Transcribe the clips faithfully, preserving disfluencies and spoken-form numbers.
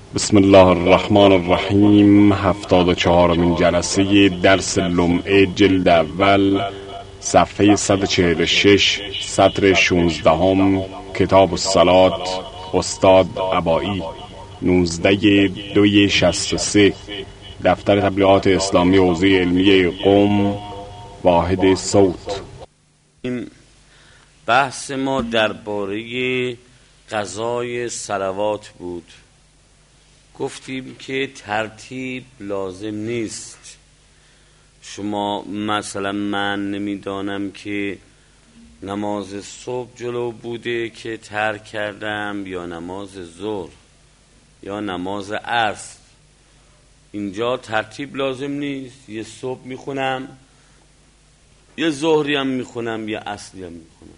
بسم الله الرحمن الرحیم. هفتاد و چهارمین جلسه درس لمعه جلد اول، صفحه صد و چهل و شش، سطر شانزدهم، کتاب الصلات، استاد عبایی، نوزده دوی شصت و سه، دفتر تبلیغات اسلامی حوزه علمیه قم، واحد صوت. این بحث ما درباره قضای صلوات بود. گفتیم که ترتیب لازم نیست. شما مثلا من نمیدانم که نماز صبح جلو بوده که ترک کردم یا نماز ظهر یا نماز عصر. اینجا ترتیب لازم نیست. یه صبح میخونم، یه ظهری هم میخونم، یه عصری هم میخونم.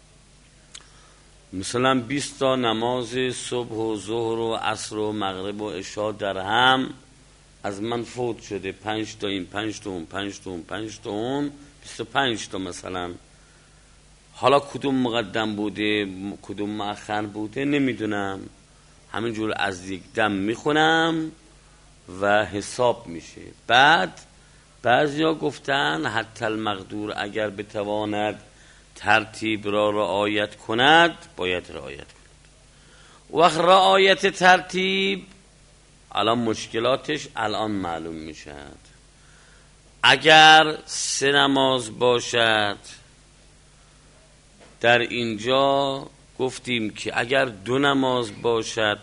مثلا بیست تا نماز صبح و ظهر و عصر و مغرب و عشاء در هم از من فوت شده. پنج تا این، پنج تا اون، پنج تا اون، پنج تا اون، بیست و پنج تا مثلا. حالا کدوم مقدم بوده کدوم مؤخر بوده نمیدونم، همینجور از یک دم میخونم و حساب میشه. بعد بعضیا گفتن حتی المقدور اگر بتواند ترتیب را رعایت کند باید رعایت کند. وقت رعایت ترتیب الان مشکلاتش الان معلوم میشد. اگر سه نماز باشد، در اینجا گفتیم که اگر دو نماز باشد،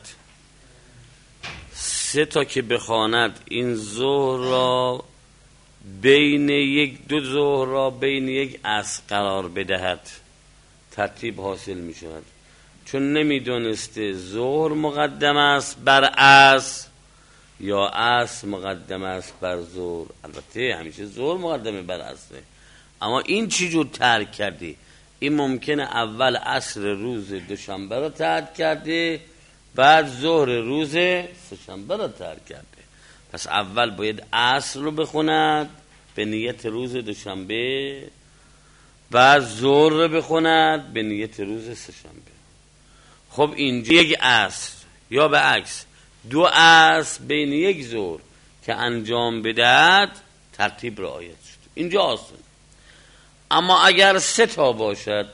سه تا که بخواند این ظهر را بین یک دو ظهر را بین یک عصر قرار بدهد، ترتیب حاصل می شود. چون نمیدونسته ظهر مقدم است بر عصر یا عصر مقدم است بر ظهر. البته همیشه ظهر مقدمه بر عصر، اما این چی جور ترک کرده؟ این ممکنه اول عصر روز دوشنبه را ترک کرده، بعد ظهر روز سه‌شنبه را ترک کرده. پس اول باید عصر رو بخوند به نیت روز دوشنبه، بعد ظهر رو بخوند به نیت روز سه‌شنبه. خب اینجا یک عصر یا به عکس دو عصر بین یک ظهر که انجام بدهد ترتیب رعایت شد. اینجا آسان. اما اگر سه تا باشد،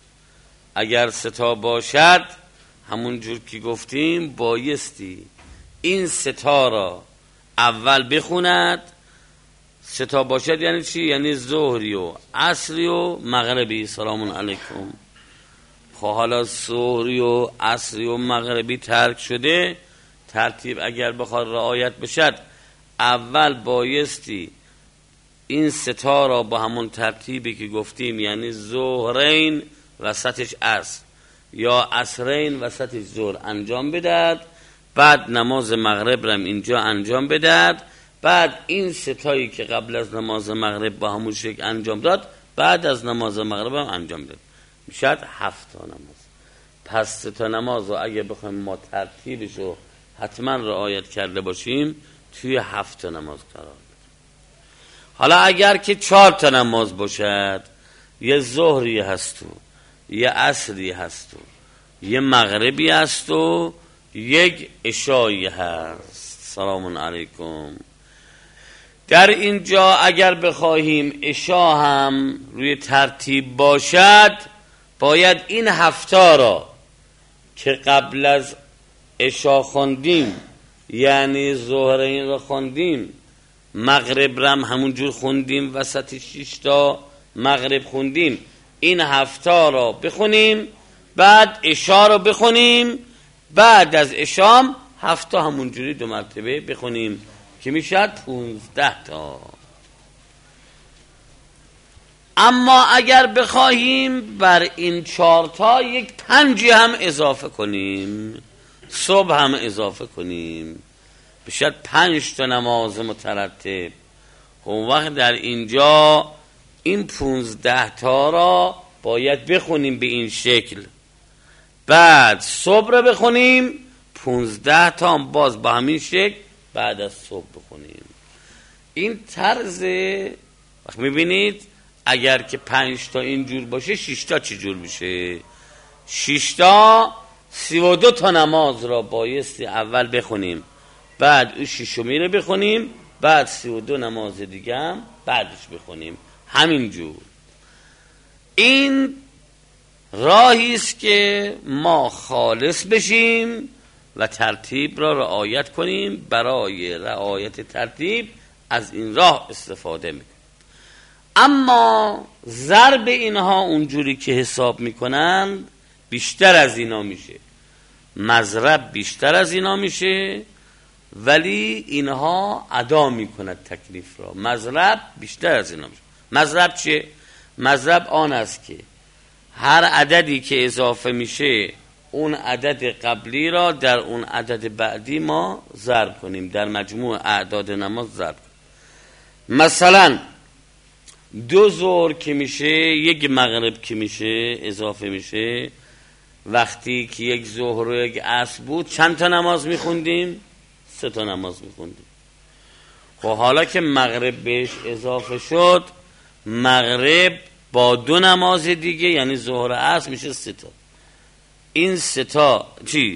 اگر سه تا باشد همون جور که گفتیم بایستی این سه تا را اول بخوند. سه تا باشد یعنی چی؟ یعنی ظهری و عصری و مغربی. سلام علیکم. خب حالا ظهری و عصری و مغربی ترک شده، ترتیب اگر بخواد رعایت بشد اول بایستی این سه تا را با همون ترتیبی که گفتیم، یعنی ظهرین وسطش عصر یا عصرین وسطش ظهر انجام بدهد، بعد نماز مغرب را اینجا انجام بدهد، بعد این ستایی که قبل از نماز مغرب با همون شکل انجام داد بعد از نماز مغرب هم انجام داد. میشد هفت تا نماز. پس سه تا نماز رو اگه بخوایم ما ترتیبش رو حتما رعایت کرده باشیم توی هفت تا نماز قرار بده. حالا اگر که چهار تا نماز باشد، یه ظهری هست و یه عصری هست و یه مغربی هست و یک عشایی هست. سلام علیکم. در اینجا اگر بخواهیم عشا هم روی ترتیب باشد، باید این هفتا را که قبل از عشا خوندیم، یعنی ظهرین را خوندیم، مغرب را هم همون جور خوندیم، وسط شش تا مغرب خوندیم، این هفتا را بخونیم، بعد عشا را بخونیم، بعد از عشام هفتا همون جوری دو مرتبه بخونیم که میشد پونزده تا. اما اگر بخواهیم بر این چهار تا یک پنجی هم اضافه کنیم، صبح هم اضافه کنیم، بشد پنج تا نماز مترتب. اون وقت در اینجا این پونزده تا را باید بخونیم به این شکل، بعد صبح را بخونیم پونزده تا هم باز با همین شکل بعد از صبح بخونیم. این طرز وقت میبینید اگر که پنج تا اینجور باشه، شش تا چی جور میشه؟ شش تا سی و دو تا نماز را بایستی اول بخونیم، بعد اون ششمی رو بخونیم، بعد سی و دو نماز دیگه هم بعدش بخونیم. همینجور این راهی است که ما خالص بشیم و ترتیب را رعایت کنیم. برای رعایت ترتیب از این راه استفاده میکنیم. اما ضرب اینها اونجوری که حساب میکنن بیشتر از اینا میشه، مضرب بیشتر از اینا میشه، ولی اینها ادا میکند تکلیف را. مضرب بیشتر از اینا میشه. مضرب چیه؟ مضرب آن است که هر عددی که اضافه میشه اون عدد قبلی را در اون عدد بعدی ما ضرب کنیم، در مجموع اعداد نماز ضرب کنیم. مثلا دو ظهر که میشه، یک مغرب که میشه اضافه میشه. وقتی که یک ظهر و یک عصر بود چند تا نماز میخوندیم؟ سه تا نماز میخوندیم. خب حالا که مغرب بهش اضافه شد، مغرب با دو نماز دیگه یعنی ظهر و عصر میشه سه تا. این سه تا چی؟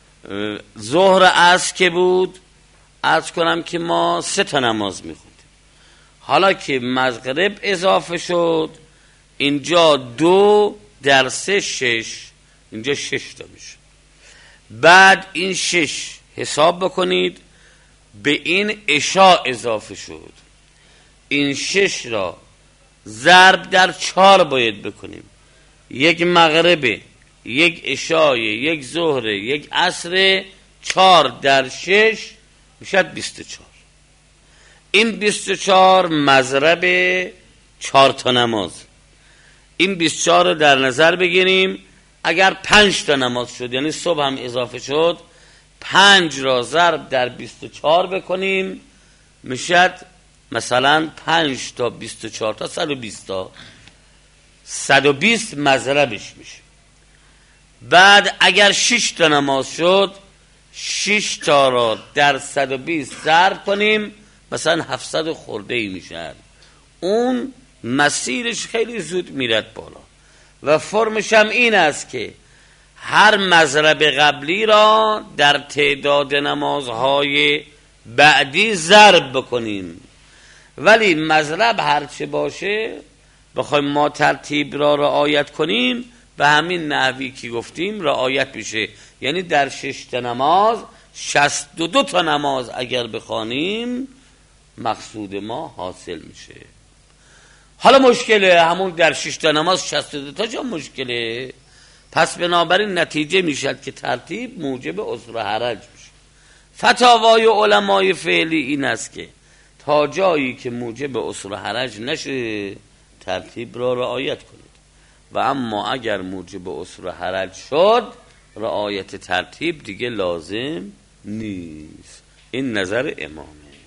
ظهر عصر که بود عرض کنم که ما سه تا نماز میخوندیم. حالا که مغرب اضافه شد اینجا دو در سه شش، اینجا شش تا میشه. بعد این شش حساب بکنید به این عشاء اضافه شد، این شش را ضرب در چهار باید بکنیم. یک مغربه، یک عشاء، یک ظهر، یک عصر، چهار در شش میشد بیست و چهار. این بیست و چهار مضرب چهار تا نماز. این بیست و چهار رو در نظر بگیریم. اگر پنج تا نماز شد یعنی صبح هم اضافه شد، پنج را ضرب در بیست و چهار بکنیم میشد مثلا پنج تا بیست و چهار تا صد و بیست تا صد و بیست مضربش میشه. بعد اگر شش تا نماز شد، شش تا را در صد و بیست ضرب کنیم مثلا هفتصد خورده ای میشه. اون مسیرش خیلی زود میرد بالا و فرمش هم این است که هر مضرب قبلی را در تعداد نمازهای بعدی ضرب بکنیم. ولی مضرب هرچه باشه بخوایم ما ترتیب را رعایت کنیم به همین نحوی که گفتیم رعایت میشه. یعنی در شش تا نماز شصت و دو تا نماز اگر بخوانیم مقصود ما حاصل میشه. حالا مشکله همون در شش تا نماز شصت و دو تا جا مشکله. پس بنابراین نتیجه میشد که ترتیب موجب عسر و حرج میشه. فتاوای علمای فعلی این است که تا جایی که موجب عسر و حرج نشه ترتیب را رعایت کنید، و اما اگر موجب عسر و حرج شد رعایت ترتیب دیگه لازم نیست. این نظر امامه.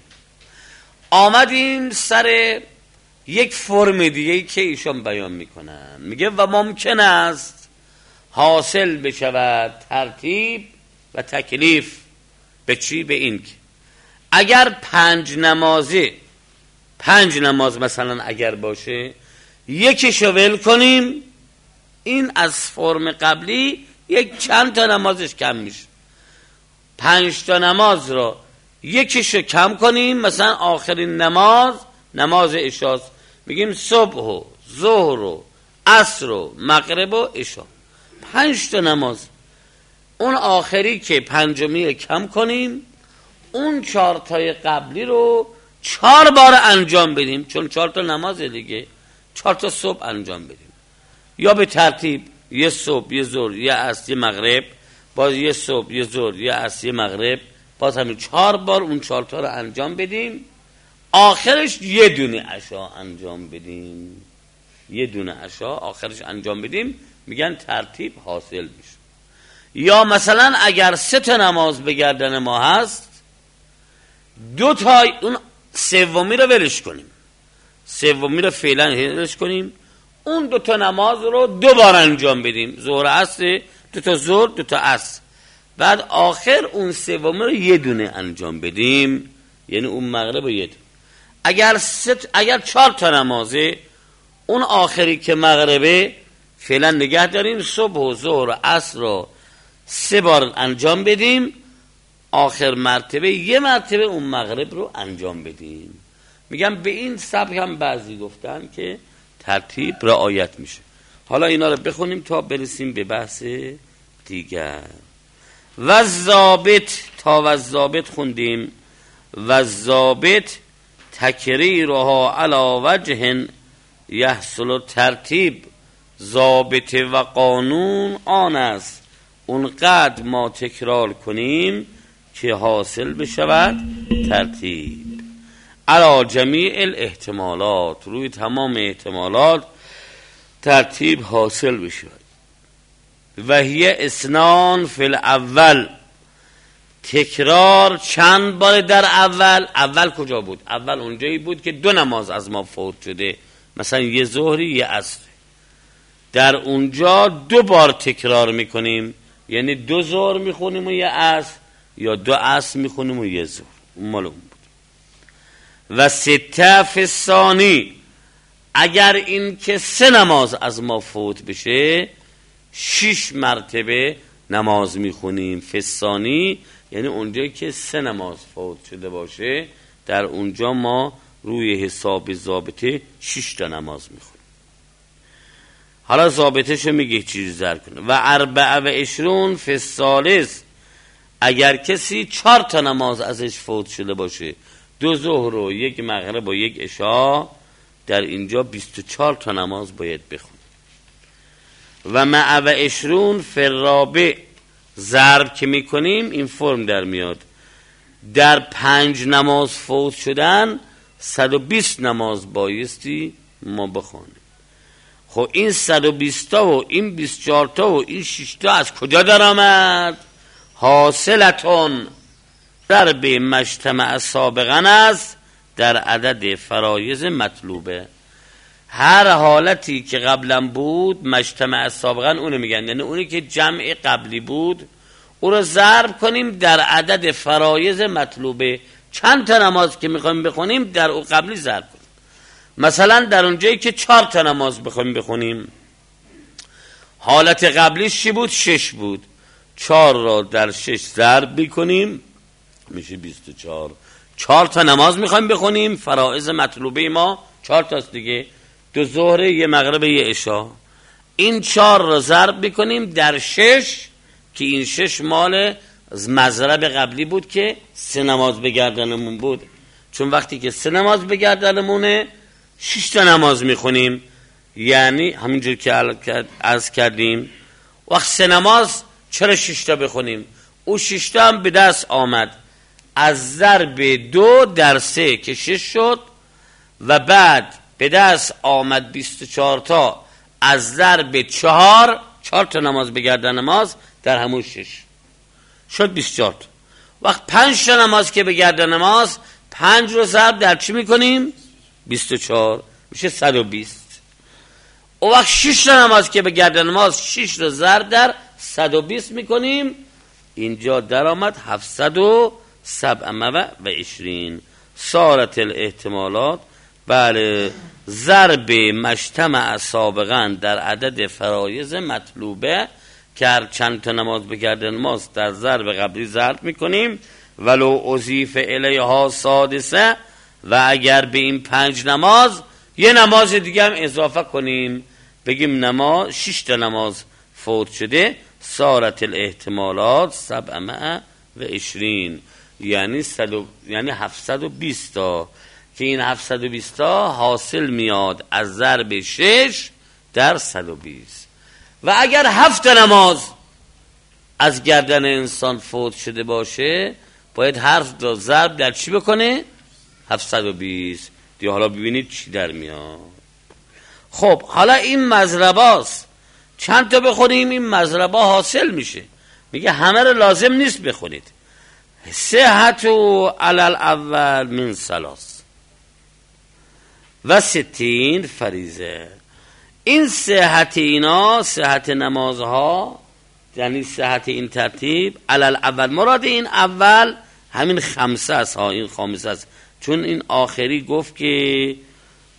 آمدیم سر یک فرم دیگه که ایشان بیان میکنن. میگه و ممکن است حاصل بشود ترتیب و تکلیف به چی؟ به این که اگر پنج نمازه پنج نماز مثلا اگر باشه یکیشو ول کنیم، این از فرم قبلی یک چند تا نمازش کم میشه. پنج تا نماز را یکیشو کم کنیم، مثلا آخرین نماز نماز عشاء، میگیم صبح و ظهر و عصر و مغرب و عشاء، پنج تا نماز. اون آخری که پنجمی کم کنیم، اون چهار تای قبلی رو چهار بار انجام بدیم، چون چهار تا نماز دیگه، چهار تا صبح انجام بدیم، یا به ترتیب یه صبح یه ظهر یه عصر یه مغرب، باز یه صبح یه ظهر یه عصر یه مغرب، باز همین چهار بار اون چهار تا رو انجام بدیم. آخرش یه دونه عشا انجام بدیم، یه دونه عشا آخرش انجام بدیم، میگن ترتیب حاصل میشه. یا مثلا اگر سه تا نماز به گردن ما هست، دو تا اون سومی رو ولش کنیم، سومی رو فعلا ولش کنیم، اون دو تا نماز رو دو بار انجام بدیم، ظهر عصر، دو تا ظهر دو تا عصر، بعد آخر اون سومی رو یه دونه انجام بدیم، یعنی اون مغرب رو یه دونه. اگر ست اگر چهار تا نمازه، اون آخری که مغربه فعلا نگه داریم، صبح و ظهر و عصر رو سه بار انجام بدیم، آخر مرتبه یه مرتبه اون مغرب رو انجام بدیم. میگم به این سبک هم بعضی گفتن که ترتیب رعایت میشه. حالا اینا رو بخونیم تا برسیم به بحث دیگر. و ضابط، تا و ضابط خوندیم. و ضابط تکریرها علی وجه یحصل ترتیب. ضابطه و قانون آن است اونقدر ما تکرار کنیم که حاصل بشود ترتیب. علی جمیع الاحتمالات، روی تمام احتمالات ترتیب حاصل بشود. و هی اسنان فی الاول، تکرار چند بار در اول. اول کجا بود؟ اول اونجایی بود که دو نماز از ما فوت شده، مثلا یه ظهری یه عصر، در اونجا دو بار تکرار میکنیم، یعنی دو ظهر میخونیم و یه عصر، یا دو عصر میخونیم و یه ظهر. اون مال اون بود. و سته فی الثانی، اگر این که سه نماز از ما فوت بشه شش مرتبه نماز میخونیم. فی الثانی یعنی اونجایی که سه نماز فوت شده باشه، در اونجا ما روی حساب ضابطه شش تا نماز میخونیم. حالا ضابطه‌شو میگه چیزی زر کنه. و اربع و عشرون فی الثالث، اگر کسی چهار تا نماز ازش فوت شده باشه، دو ظهر و یک مغرب و یک عشاء، در اینجا بیست و چهار تا نماز باید بخونه. و مع و عشرون فی الرابع، ضرب که میکنیم این فرم در میاد. در پنج نماز فوت شدن صد و بیست نماز بایستی ما بخونیم. خب این صد و بیست تا و این بیست و چهار تا و این شش تا از کجا در آمد؟ حاصلتون در به مجتمع سابقا است در عدد فرایض مطلوبه. هر حالتی که قبلا بود مجتمع سابقا اونو میگن، یعنی اونی که جمع قبلی بود او رو ضرب کنیم در عدد فرایض مطلوبه. چند تا نماز که میخوایم بخونیم در اون قبلی ضرب کنیم. مثلا در اونجایی که چهار تا نماز بخوایم بخونیم، حالت قبلیش چی بود؟ شش بود. چهار را در شش ضرب بکنیم میشه بیست و چهار. چهار تا نماز میخوایم بخونیم، فرائض مطلوبه ما چهار تاست دیگه، دو ظهر یه مغرب یه عشاء. این چهار را ضرب بکنیم در شش، که این شش مال مضرب قبلی بود که سه نماز به گردنمون بود. چون وقتی که سه نماز به گردنمونه شش تا نماز میخونیم، یعنی همینجور که عرض کردیم وقت سه نماز چرا شش تا بخونیم؟ او شش تا هم به دست آمد از ضرب دو در سه که شش شد، و بعد به دست آمد بیست و چهار تا از ضرب چهار، چهار تا نماز به گردن نماز در همون شش شد بیست و چهار تا. وقت پنج تا نماز که به گردن نماز، پنج رو ضرب در چی میکنیم؟ بیست و چهار میشه صد و بیست. او وقت شش تا نماز که به گردن نماز، شش رو ضرب در صد و بیست میکنیم. اینجا در آمد هفتصد و سبع و عشرین. صارت الاحتمالات، بله، ضرب مجتمع سابقا در عدد فرایض مطلوبه که هر چند تا نماز به گردن نماز در ضرب قبلی ضرب میکنیم. ولو اضیف الیها سادسه، و اگر به این پنج نماز یه نماز دیگه هم اضافه کنیم، بگیم نماز شش تا نماز فوت شده، صارت الاحتمالات سبع و عشرین، یعنی صد یعنی هفتصد و بیست تا، که این هفتصد و بیست تا حاصل میاد از ضرب شش در صد و بیست. و اگر هفت نماز از گردن انسان فوت شده باشه، باید هر دو ضرب در چی بکنه؟ هفتصد و بیست. دیگه حالا ببینید چی در میاد. خب حالا این مضرباست، چند تا بخونیم این مضربا حاصل میشه. میگه همه رو لازم نیست بخونید. صحتو علی الاول من ثلاث و ستین فریضه. این صحت اینا، صحت نمازها، یعنی صحت این ترتیب علی الاول، مراد این اول همین خمسه است ها، این خامسه است، چون این آخری گفت که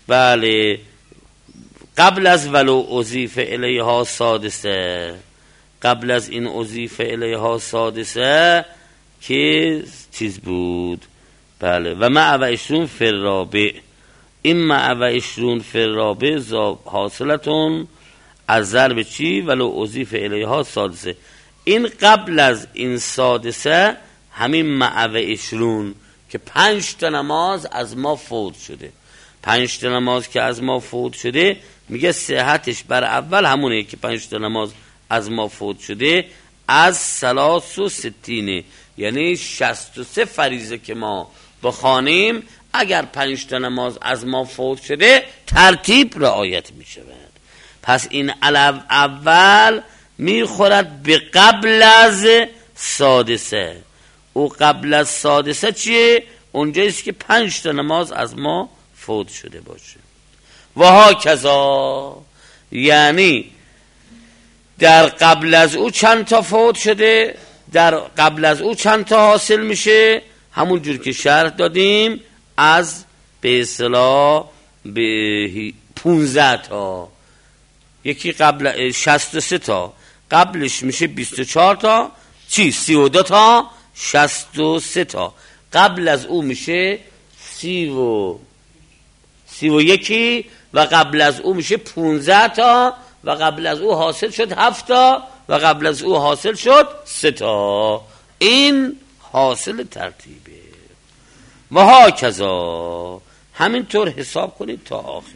بله قبل از ولو اضیف الیها سادسه، قبل از این اضیف الیها سادسه که چیز بود. بله و مع و عشرون فی الرابع، این مع و عشرون فی الرابع حاصلتون از ضرب چی؟ ولو اضیف الیها سادسه. این قبل از این سادسه همین مع و عشرون که پنج تا نماز از ما فوت شده، پنج تا نماز که از ما فوت شده میگه صحتش بر اول همونه که پنج تا نماز از ما فوت شده از سلاس و ستینه، یعنی شست و سه فریضه که ما بخوانیم اگر پنج تا نماز از ما فوت شده ترتیب رعایت می شود. پس این علو اول میخورد به قبل از سادسه. او قبل از سادسه چیه؟ اونجاییست که پنج تا نماز از ما فوت شده باشه. و ها کذا، یعنی در قبل از او چند تا فوت شده، در قبل از او چند تا حاصل میشه، همون جور که شرح دادیم از به اصطلاح به پونزده تا، یکی قبل شصت و سه تا، قبلش میشه بیست و چهار تا، چی سی و دو تا، شصت و سه تا، قبل از او میشه سی و سی و یکی و قبل از او میشه پونزده تا و قبل از او حاصل شد هفت تا و قبل از او حاصل شد سه تا. این حاصل ترتیبه. و ها کذا، همینطور حساب کنید تا آخر.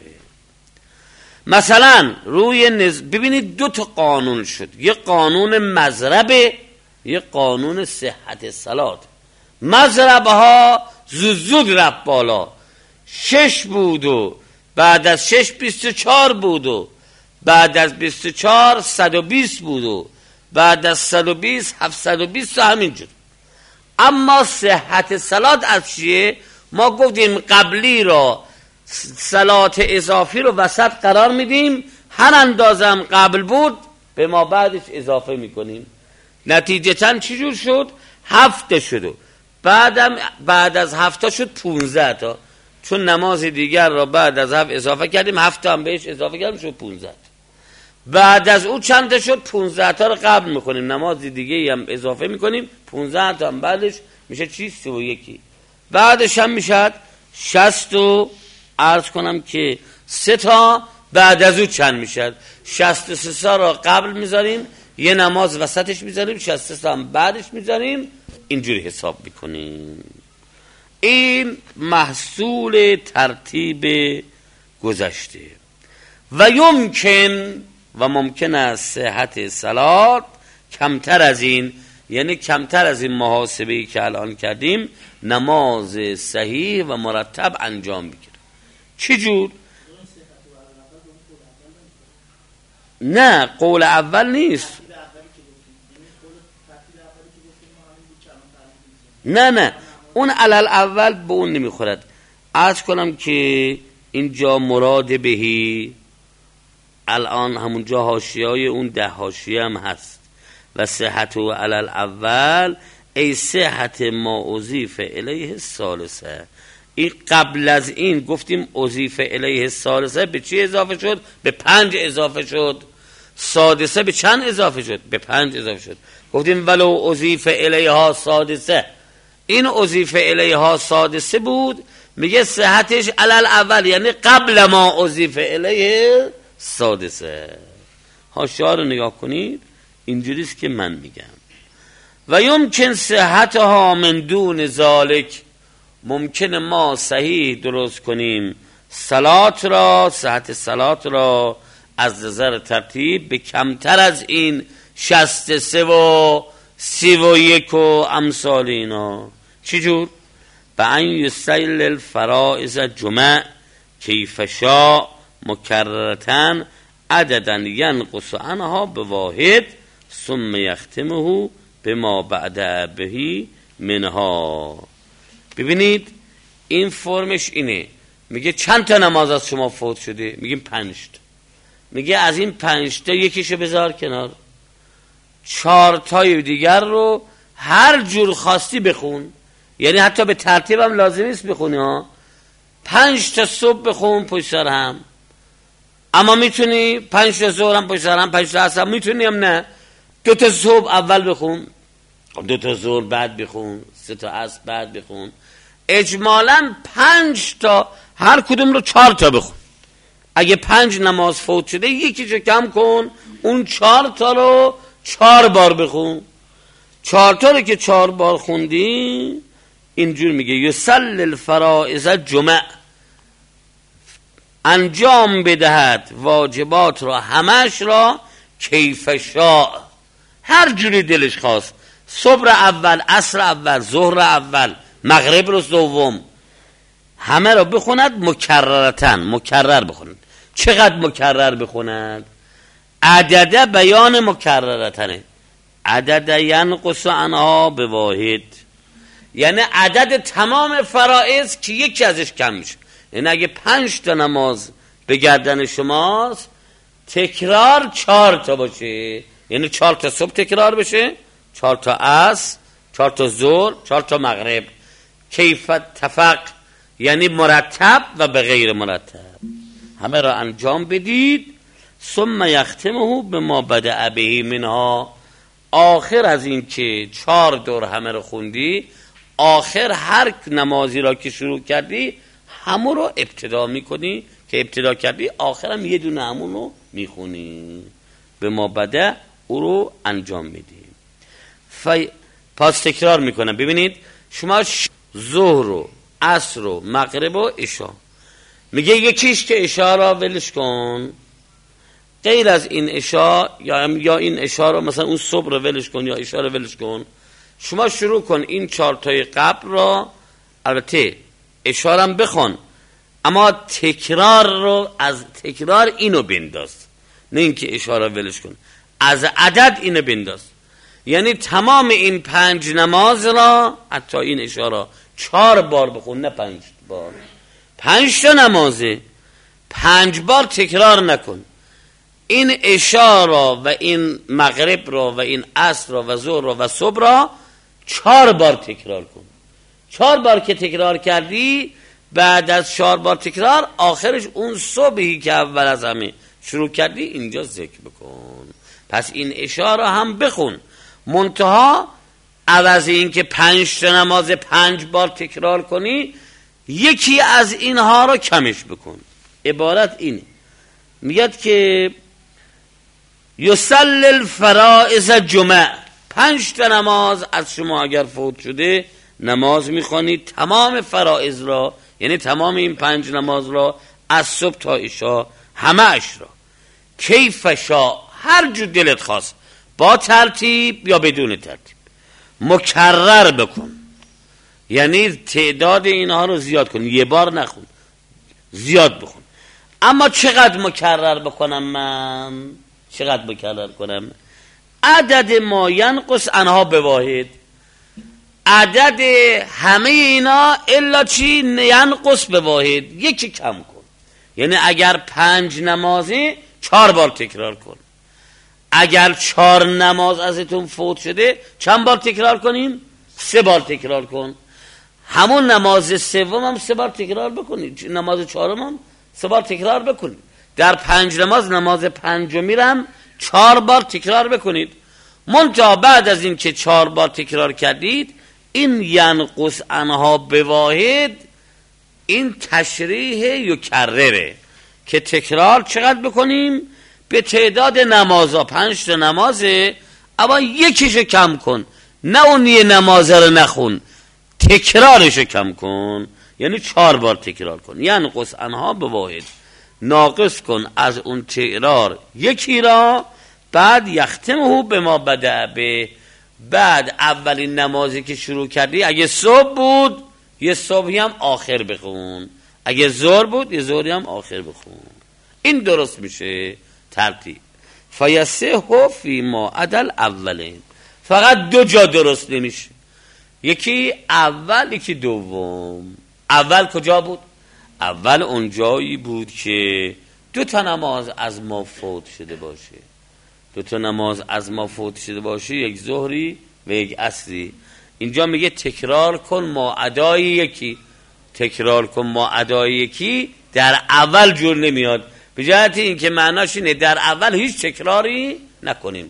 مثلا روی نز... ببینید دو تا قانون شد، یه قانون مضربه، یه قانون صحت صلات. مضرب ها زود زود رفت بالا، شش بود و بعد از شش بیست و چار بود و بعد از بیست و چار صد و بیست بود و بعد از صد و بیست هفتصد و بیست و همینجور. اما صحت صلات از چیه؟ ما گفتیم قبلی را صلات اضافی رو وسط قرار میدیم، هر اندازم قبل بود به ما بعدش اضافه میکنیم. نتیجتاً چی جور شد؟ هفته شد، بعدم بعد از هفته شد پونزده تا، چون نماز دیگر را بعد از هفت اضافه کردیم، هفته هم بهش اضافه کردیم شد پونزده. بعد از او چند تا شد؟ پونزده تا رو قبل میکنیم، نماز دیگه هم اضافه میکنیم، پونزده تا هم بعدش میشه چی؟ سی و یکی. بعدش هم میشد شست و عرض کنم که سه تا. بعد از او چند میشد؟ شست و سه تا را قبل میذاریم، یه نماز وسطش میذاریم، شست و سه تا هم بعدش میذاریم، اینجوری حساب میکنیم. این محصول ترتیب گذشته. و یمکن، و ممکن است صحت صلات کمتر از این، یعنی کمتر از این محاسبه‌ای که الان کردیم، نماز صحیح و مرتب انجام بگیره. چی جور؟ نه قول اول نیست، نه نه اون علل اول به اون نمیخورد. عرض کنم که اینجا مراد بهی الان همونجا حاشیه‌های اون ده حاشیه هم هست. و صحت و علل اول ای صحت ما اضیف الیه الثالثه. این قبل از این گفتیم اضیف الیه الثالثه به چی اضافه شد؟ به پنج اضافه شد. سادسه به چند اضافه شد؟ به پنج اضافه شد. گفتیم ولو اضیف الیها سادسه، این اضیف الیها سادسه بود، میگه صحتش علل اول یعنی قبل ما اضیف الیه سادسه. حاشیه رو نگاه کنید، اینجوریست که من میگم. و یمکن صحتها من دون ذالک، ممکن ما صحیح درست کنیم صلات را، صحت صلات را از نظر ترتیب به کمتر از این شست و سه و سی و یک و امثال اینا. چی جور؟ به ان یسیل الفرائض جمع کیف شاء مکررتن عددا ینقص عنها به واحد ثم یختمه بما بعد بهی منها. ببینید این فرمش اینه، میگه چند تا نماز از شما فوت شده؟ میگیم پنج تا. میگه از این پنج تا یکیشو بذار کنار، چهار تای دیگر رو هر جور خواستی بخون، یعنی حتی به ترتیب هم لازم نیست بخونی ها. پنج تا صبح بخون پشت سر هم، اما میتونی پنج تا ظهر هم پشت سر هم، پنج تا عصر هم میتونی هم نه. دو تا صبح اول بخون، دو تا ظهر بعد بخون، سه تا عصر بعد بخون، اجمالاً پنج تا، هر کدوم رو چهار تا بخون. اگه پنج نماز فوت شده یکیشو کم کن، اون چهار تا رو چهار بار بخون. چهار تا رو که چهار بار خوندی اینجور میگه یصلی الفرائض جمع، انجام بدهد واجبات را همش را کیف شاء، هر جوری دلش خواست. صبح اول، عصر اول، ظهر اول، مغرب رو دوم، همه را بخوند مکررتن، مکرر بخوند. چقدر مکرر بخوند؟ عدد بیان مکررتنه، عدد ینقص عنها به واحد، یعنی عدد تمام فرائض که یکی ازش کم میشه. یعنی اگه پنج تا نماز به گردن شماست، تکرار چهار تا باشه، یعنی چهار تا صبح تکرار بشه، چهار تا عصر، چهار تا ظهر، چهار تا مغرب، کیف تفق، یعنی مرتب و به غیر مرتب، همه را انجام بدید. ثم یختمه بما بدأ به منها، آخر از این که چهار دور همه رو خوندی، آخر هر نمازی را که شروع کردی همون رو ابتدا میکنی که ابتدا کردی، آخرم یه دونه همون رو میخونی، بما بدأ او رو انجام میدی. فی... پس تکرار میکنم. ببینید شما ظهر و عصر و مغرب و عشا، میگه یکیش که عشا را ولش کن، غیر از این عشا یا یا این عشا را مثلا اون صبح رو ولش کن یا عشا رو ولش کن. شما شروع کن این چهار تای قبل را، البته عشا را بخون اما تکرار رو از تکرار اینو بنداز، نه اینکه عشا را ولش کن، از عدد اینو بنداز. یعنی تمام این پنج نماز را، حتی این عشا را چهار بار بخون، نه پنج بار. پنج تا نمازه پنج بار تکرار نکن. این عشا را و این مغرب را و این عصر را و ظهر را و صبح را چهار بار تکرار کن. چهار بار که تکرار کردی، بعد از چهار بار تکرار آخرش اون صبحی که اول از همه شروع کردی اینجا ذکر بکن. پس این عشا را هم بخون، منتها عوض این که پنج تا نماز پنج بار تکرار کنی، یکی از اینها را کمش بکن. عبارت اینه، میگه که یصلی الفرائض جمع، پنج تا نماز از شما اگر فوت شده نماز میخوانید تمام فرائض را، یعنی تمام این پنج نماز را از صبح تا عشا همه اش را، کیف شاء، هر جو دلت خواست، با ترتیب یا بدون ترتیب، مکرر بکن. یعنی تعداد اینها رو زیاد کن، یه بار نخون، زیاد بخون. اما چقدر مکرر بکنم من؟ چقدر مکرر کنم؟ عدد ما ینقص عنها به واحد، عدد همه اینا الا چی؟ ینقص به واحد، یکی کم کن. یعنی اگر پنج نمازه چهار بار تکرار کن. اگر چهار نماز ازتون فوت شده چند بار تکرار کنیم؟ سه بار تکرار کن. همون نماز سوم هم سه بار تکرار بکنید، نماز چهارم هم سه بار تکرار بکنید. در پنج نماز، نماز پنجمی هم چهار بار تکرار بکنید. منتها بعد از این که چهار بار تکرار کردید، این ینقص عنها به واحد، این تشریح یکرره که تکرار چقدر بکنیم؟ به تعداد نمازها، پنج تا نمازه اما یکیشو کم کن، نه اون یه نمازه رو نخون، تکرارشو کم کن. یعنی چهار بار تکرار کن. ینقص عنها به واحد، ناقص کن از اون تکرار یکی را. بعد یختمه بما بدأ به، بعد اولین نمازی که شروع کردی اگه صبح بود یه صبحی هم آخر بخون، اگه ظهر بود یه ظهری هم آخر بخون. این درست میشه ترتیب. فیصح فی ما عدل اولین، فقط دو جا درست نمیشه، یکی اول یکی دوم. اول کجا بود؟ اول اون جایی بود که دو تا نماز از ما فوت شده باشه، دو تا نماز از ما فوت شده باشه، یک ظهری و یک عصری. اینجا میگه تکرار کن ما ادای یکی، تکرار کن ما ادای یکی در اول جور نمیاد، به جهت این که معناش اینه در اول هیچ تکراری نکنیم،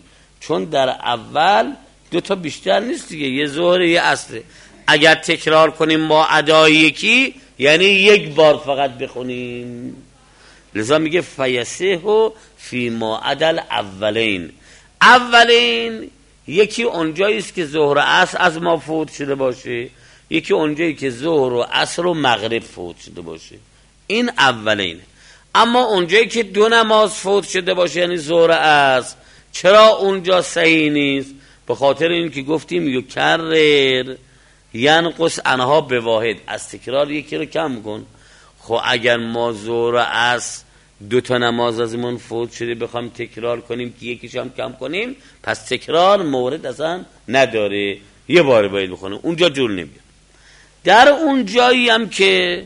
چون در اول دو تا بیشتر نیست دیگه، یه ظهر یه عصر. اگر تکرار کنیم با ادای یکی یعنی یک بار فقط بخونیم. لذا میگه فیصح فی ما عدل اولین. اولین یکی اونجایی است که ظهر و عصر از ما فوت شده باشه، یکی اونجایی که ظهر و عصر و مغرب فوت شده باشه، این اولین. اما اونجایی که دو نماز فوت شده باشه یعنی ظهر و عصر، چرا اونجا صحیح نیست؟ به خاطر این که گفتیم یکرر ینقص انها به واحد، از تکرار یکی رو کم کن. خب اگر ما ظهر و عصر دو تا نماز از من فوت شده بخوام تکرار کنیم که یکیش هم کم کنیم، پس تکرار مورد اصلا نداره، یه بار باید بخونیم، اونجا جور نمیاد. در اون جایی هم که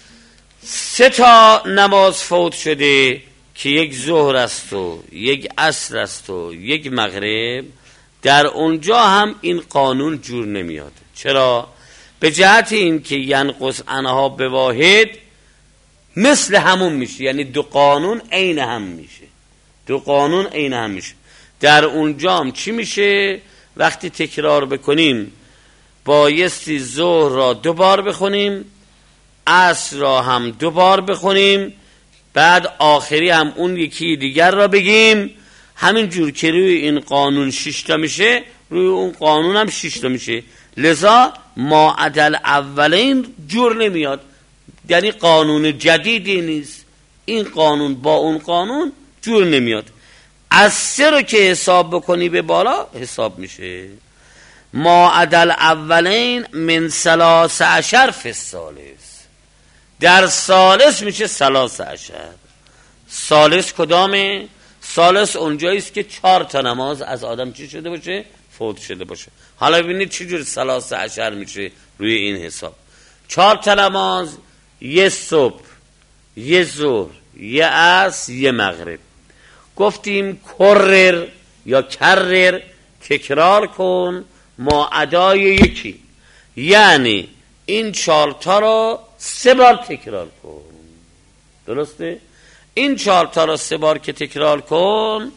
سه تا نماز فوت شده که یک ظهر است و یک عصر است و یک مغرب، در اونجا هم این قانون جور نمیاد. چرا؟ به جهت این که ینقص انها به واحد مثل همون میشه، یعنی دو قانون عین هم میشه، دو قانون عین هم میشه. در اونجا هم چی میشه؟ وقتی تکرار بکنیم بایستی ظهر را دو بار بخونیم، عصر را هم دو بار بخونیم، بعد آخری هم اون یکی دیگر را بگیم. همین جور که روی این قانون شش تا میشه، روی اون قانون هم شش تا میشه. لذا ما عدل اولین جور نمیاد، یعنی قانون جدیدی نیست، این قانون با اون قانون جور نمیاد. از سه رو که حساب بکنی به بالا حساب میشه. ما عدل اولین من ثلاث عشر فی الثالث، در ثالث میشه ثلاث عشر. ثالث کدامه؟ ثالث اونجاییست که چهار تا نماز از آدم چی شده باشه؟ فوت شده باشه. حالا ببینید چجور ثلاث عشر میشه روی این حساب. چهار تا نماز، یه صبح، یه ظهر، یه عصر، یه مغرب. گفتیم کرر یا کرر، تکرار کن ما ادای یکی، یعنی این چهار تا رو سه بار تکرار کن. درسته؟ این چهار تا رو سه بار که تکرار کن،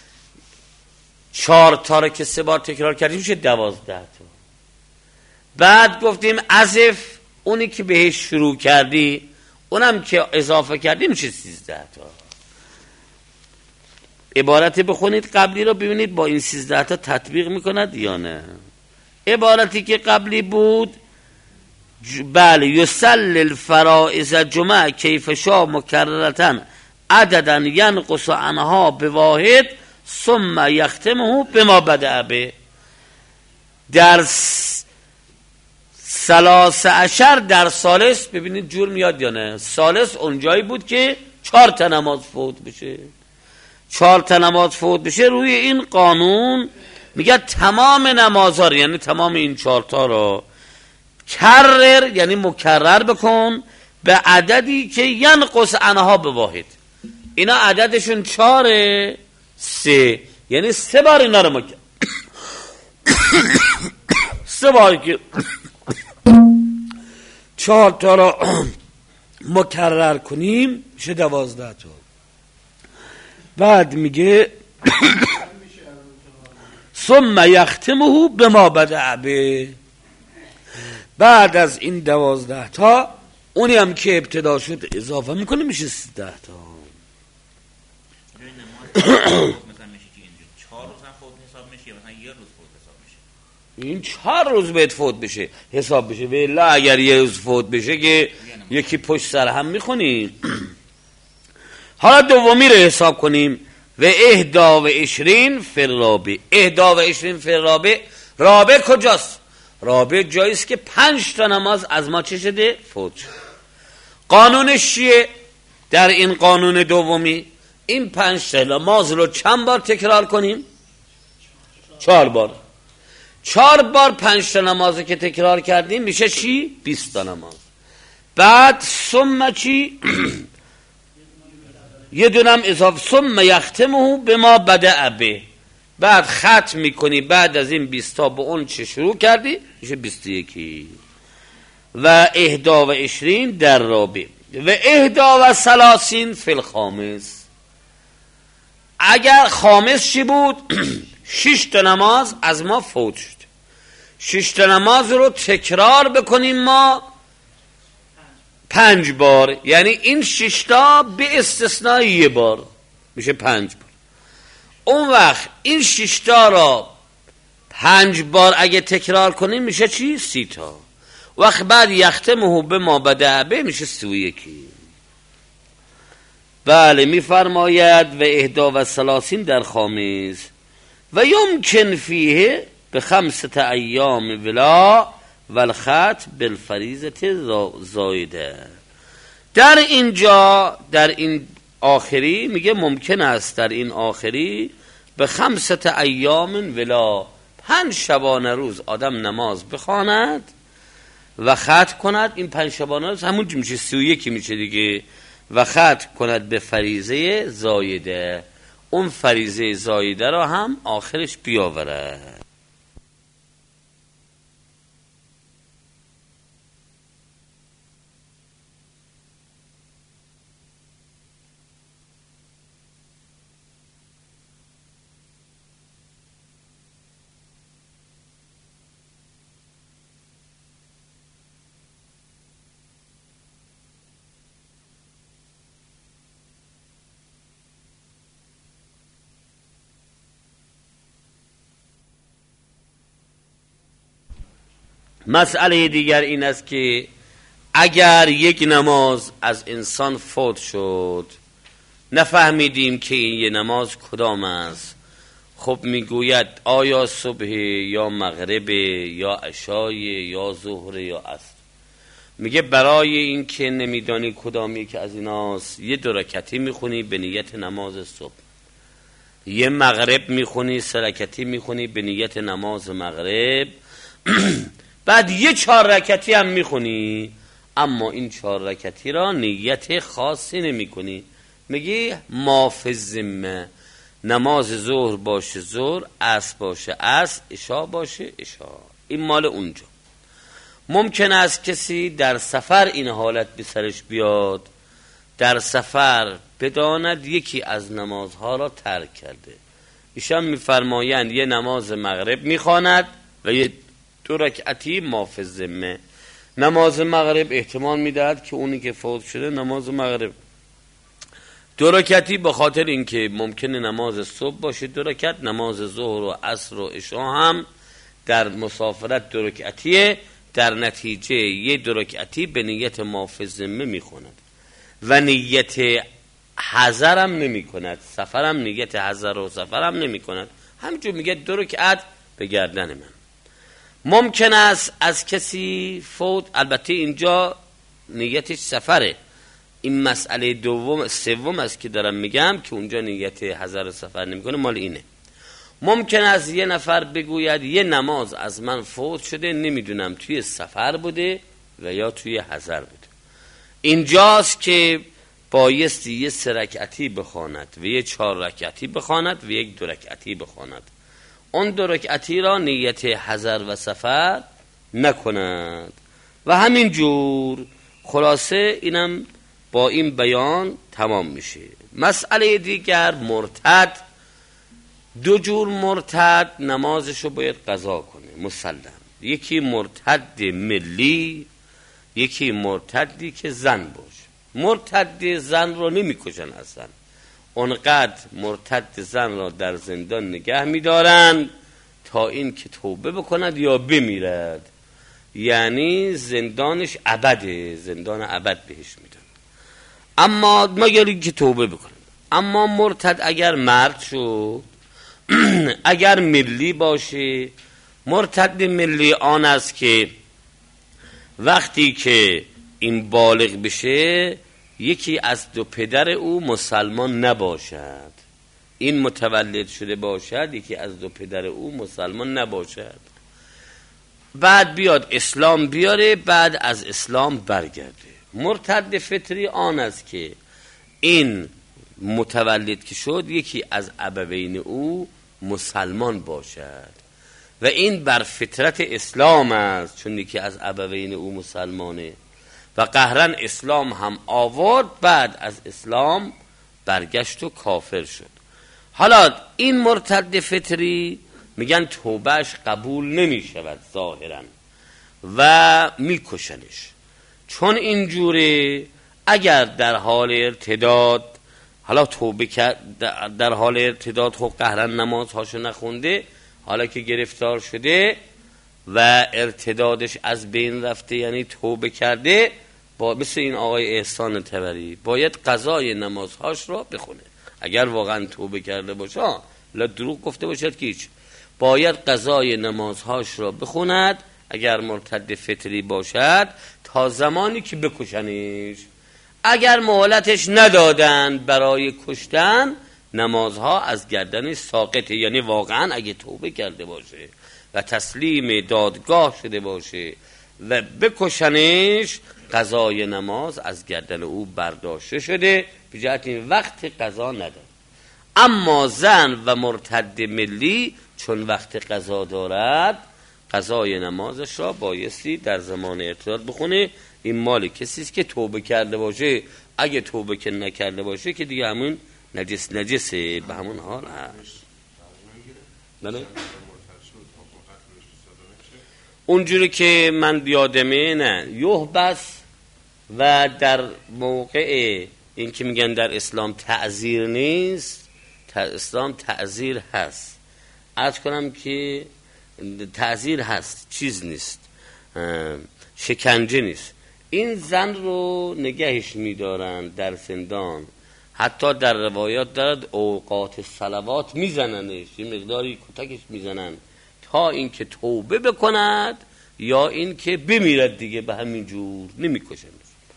چهار تا رو که سه بار تکرار کردیم میشه دوازده تا. بعد گفتیم عزف، اونی که بهش شروع کردی اونم که اضافه کردی میشه سیزده تا. عبارتی بخونید قبلی رو ببینید با این سیزده تا تطبیق میکند یا نه. عبارتی که قبلی بود بله یسل الفرائض جمع کیف شا مکررتن عددا ینقص عنها به واحد ثم یختمه بما بدأ به. در ثلاث عشر در ثالث ببینید جور میاد یا نه. ثالث اونجایی بود که چهار تا نماز فوت بشه، چهار تا نماز فوت بشه. روی این قانون میگه تمام نمازها رو، یعنی تمام این چهار تا رو کرر، یعنی مکرر بکن به عددی که ینقص عنها به واحد. اینا عددشون چهاره، سه، یعنی سه بار اینا رو مکرر سه بار که چهار تا رو مکرر کنیم میشه دوازده تا. بعد میگه ثم یختمه بما بدأ به. بعد از این دوازده تا اونی هم که ابتدا شد اضافه میکنه میشه سیزده تا. این چهار روز باید فوت بشه حساب بشه، ولی اگر یه روز فوت بشه که یکی پشت سر هم میخونیم. حالا دومی رو حساب کنیم. و اهدا و عشرین فی الرابع. اهدا و عشرین فی الرابع، رابع کجاست؟ رابع جاییست که پنج تا نماز از ما چه شده؟ فوت شد. قانونش چیه؟ در این قانون دومی این پنج تا نماز رو چند بار تکرار کنیم؟ چهار بار. چهار بار پنج تا نمازی که تکرار کردیم میشه چی؟ بیست تا نماز. بعد ثم چی؟ یه دونم اضافه ثم یختمه بما بدأ به. بعد ختم میکنی بعد از این بیست تا به اون چه شروع کردی میشه بیست و یکی. و اهدا و عشرین در رابع و اهدا و ثلاثین فی الخامس. اگر خامس چی بود؟ شش تا نماز از ما فوت شد، شش تا نماز رو تکرار بکنیم ما پنج بار، یعنی این شش تا به استثنای یه بار میشه پنج بار. اون وقت این شش تا را پنج بار اگه تکرار کنیم میشه چی؟ سی تا. وقت بعد یختمه به ما بدأ به میشه سی و یکی. بله میفرماید و اهدا و سلاسین در خامس و یمکن فیه به خمسة ایام ولا والخط بالفریضه زایده. در اینجا در این آخری میگه ممکن است در این آخری به خمسة ایام ولا پنج شبانه روز آدم نماز بخواند و ختم کند. این پنج شبانه روز همون میشه سی و یکی میشه دیگه. و ختم کند به فریضه زایده، اون فریضه زایده را هم آخرش بیاورد. مسئله دیگر این است که اگر یک نماز از انسان فوت شد نفهمیدیم که این یه نماز کدام است، خب میگوید آیا صبح یا مغرب یا عشای یا ظهر یا عصر. میگه برای این که نمیدانی کدامی که از ایناست یه دو رکعتی میخونی به نیت نماز صبح، یه مغرب میخونی سه رکعتی میخونی به نیت نماز مغرب، بعد یه چهار رکعتی هم میخونی اما این چهار رکعتی را نیت خاصی نمی کنی. میگی ما فی الذمه، نماز ظهر باشه ظهر، عصر باشه عصر، عشا باشه عشا. این مال اونجا. ممکن است کسی در سفر این حالت به سرش بیاد، در سفر بداند یکی از نمازها را ترک کرده. ایشان میفرمایند یه نماز مغرب میخواند و یه دو رکعتی ما فی الذمه. نماز مغرب احتمال میدهد که اونی که فوت شده نماز مغرب، دو رکعتی به خاطر اینکه ممکنه نماز صبح باشه دو رکعت، نماز ظهر و عصر و عشا هم در مسافرت دو رکعتیه، در نتیجه یه دو رکعتی به نیت ما فی الذمه میخوند و نیت حضر هم نمی کند، سفر هم نیت حضر و سفر هم نمی کند، همینجور میگه دو رکعت به گردن من. ممکن است از کسی فوت، البته اینجا نیتش سفره، این مسئله دوم سوم است که دارم میگم که اونجا نیت حضر و سفر نمیکنه، مال اینه. ممکن است یه نفر بگوید یه نماز از من فوت شده نمیدونم توی سفر بوده و یا توی حضر بوده. اینجاست که بایستی یه سه رکعتی بخواند و یه چهار رکعتی بخواند و یک دو رکعتی بخواند. اون دو رکعتی را نیت حضر و سفر نکند و همین جور خلاصه اینم با این بیان تمام میشه. مسئله دیگر مرتد، دو جور مرتد نمازشو باید قضا کنه مسلم. یکی مرتد ملی، یکی مرتدی که زن باشه. مرتد زن رو نمیکشن اصلا، اونقدر مرتد زن را در زندان نگه میدارن تا این که توبه بکند یا بمیرد، یعنی زندانش ابده، زندان ابد بهش میدن، اما مگر این که توبه بکند. اما مرتد اگر مرد شد اگر ملی باشه، مرتد ملی آن است که وقتی که این بالغ بشه یکی از دو پدر او مسلمان نباشد، این متولد شده باشد یکی از دو پدر او مسلمان نباشد، بعد بیاد اسلام بیاره، بعد از اسلام برگرده. مرتد فطری آن است که این متولد که شد یکی از ابوین او مسلمان باشد و این بر فطرت اسلام است، چون یکی از ابوین او مسلمانه و قهرن اسلام هم آورد، بعد از اسلام برگشت و کافر شد. حالا این مرتد فطری میگن توبهش قبول نمی شود ظاهرا و میکشنش. چون اینجوره اگر در حال ارتداد، حالا توبه کرد در حال ارتداد خب قهرن نمازهاشو نخونده، حالا که گرفتار شده و ارتدادش از بین رفته یعنی توبه کرده، با مثل این آقای احسان طبری باید قضای نمازهاش را بخونه. اگر واقعا توبه کرده باشه، لا دروغ گفته باشد که هیچ، باید قضای نمازهاش را بخوند اگر مرتد فطری باشد تا زمانی که بکشنش. اگر مهلتش ندادن برای کشتن، نمازها از گردنش ساقطه. یعنی واقعا اگه توبه کرده باشه و تسلیم دادگاه شده باشه و بکشنش، قضای نماز از گردن او برداشته شده، به جهت این وقت قضا نداره. اما زن و مرتد ملی چون وقت قضا دارد، قضای نمازش را بایستی در زمان ارتداد بخونه. این مال کسی است که توبه کرده باشه. اگه توبه که نکرده باشه که دیگه همون نجس نجسه، به همون حال هست. بله اونجوری که من یادمه نه یحبس، و در موقع این که میگن در اسلام تعزیر نیست، اسلام تعزیر هست. عرض کنم که تعزیر هست، چیز نیست، شکنجه نیست. این زن رو نگهش میدارن در زندان، حتی در روایات دارد اوقات صلوات میزننش، یه مقداری کتکش میزنن تا اینکه توبه بکند یا اینکه بمیرد دیگه، به همین جور نمیکشن.